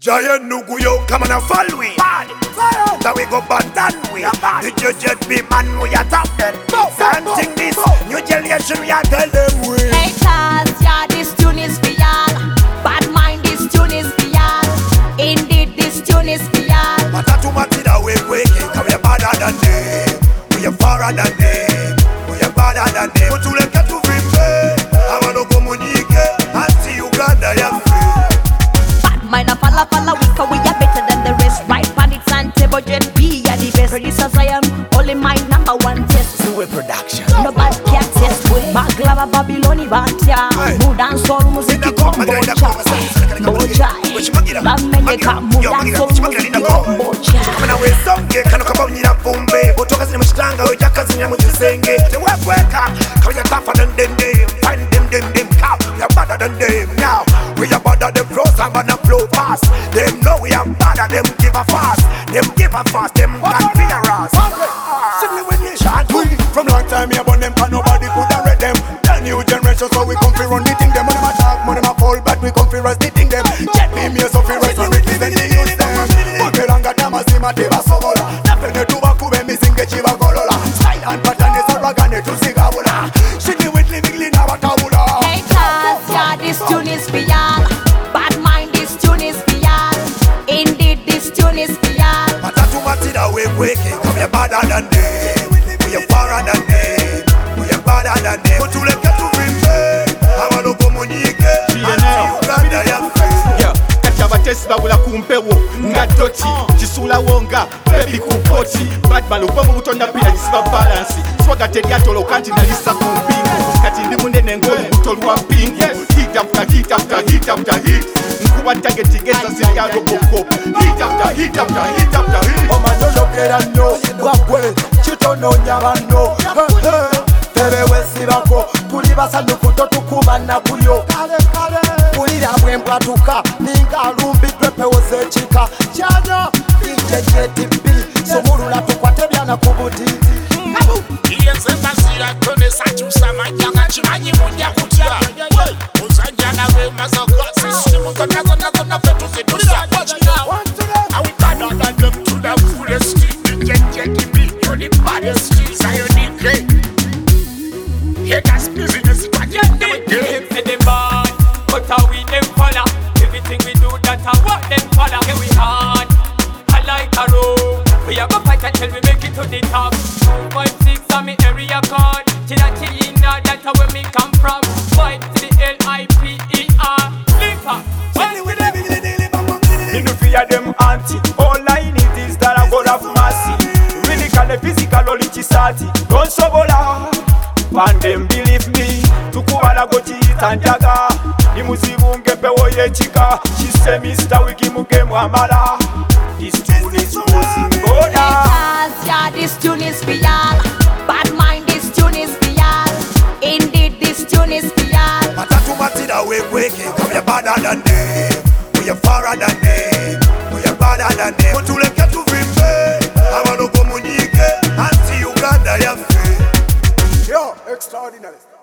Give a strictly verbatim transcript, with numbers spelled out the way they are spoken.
Giant Nuguyo, come on and follow we. That we go bandan we. The judge be man, we are top them. Dancing this new generation, we are tell them we. Haters, yeah, this tune is for y'all. Bad mind, this tune is for y'all. Indeed, this tune is for y'all. Matatu matida we quaking, cause we are badder than them. We are fairer than them. We are badder than them. But to let get to Vimbe, I want to go Munike, and see Uganda, yeah. Mine a falla falla we cause we are better than the rest. Right bandits and table jet be are the best. Producers I am only my number one test. Suwe production. Nobody can test we. Maglava Babyloni Bantia. Mood and soul music kombocha. Bocha. Bameneka mood and soul music kombocha. Kamana we songe kano kabonyira vumbe. Botoka zini mshitanga we jaka zini mujisenge. Te webweka kawya tafa than them them. Find them them them cow. We are better than them now. We are better than pros and gonna flow fast. Them know we are better, them give a fast. Them give a fast, them can fear us. Simply when you shot we. From long time here, but them can nobody could have read them. The new generation, so we come fi run the thing. Them money ma talk, money ma fall, but we come fi rise the thing. Them get me me so fi rise and represent the youth them. But we ranga dama si ma teva sobola. Napende tuba kube mi singe chiva golola. Style and pattern is a ragane to sigabula. Shitty with living lina watabula. Haters, yeah, this tune is for y'all. Bad mind, this tune is for y'all. Indeed, this tune is for y'all. Matatu matida we quaking, cause we are badder than them. We are fairer than them. We are badder than them. But to let get to Vimbe, I want to go Munike, and see Uganda, yeah. Yeah, kati abatesi babula kumpewo nga doti kisula wonga baby kupoti badman obamu butonda pira jisiba balance swaga teriatolo kanti nalisa kumpingu kati ndi munene ngoli butolwa pingu hit after hit after hit after hit nkuba target geza zirya robocop hit after hit after hit after hit Omanolokera nyo wagwe kitononya bano tebe wesibako tuli basanduku totukubana kuyo kulira bwempatuka ninga lumbidwe pewoze chika kyanya ijejetibi somulula tukwate byana kubutiti iyenze basira tone sachusa majanga chimanyi munja kutya uzanjana we mazokotsi simu kona kona kona fetu zitusa I will turn on them to the fullest. Ijejetibi you're the baddest. Sayonike haters business what you did. Them say them bad, but how we them follow. Everything we do, that's how what them follow. Here we hard, I like a road. We are gonna fight until we make it to the top. Two five six on me area code. Chilla chillina, that's how where me come from. Fight to the L I P E R. Liver. Me no fear them auntie. All I need is that I go have mercy. Really can the physical only chisati. Don't sobola. And them believe me. Tukubala go chitanjaga. Nimuzibu ngepewo yechika. She say Mister Wiki muge muamala. This tune is causing goda. Haters, yeah, this tune is for y'all. Bad mind, this tune is for y'all. Indeed, this tune is for y'all. Matatu matida we quaking, cause we are badder than them. We are fairer than them. We are badder than them. But to let get to Vimbe, I want to go Munike, and see Uganda, yeah. Yo, extraordinary.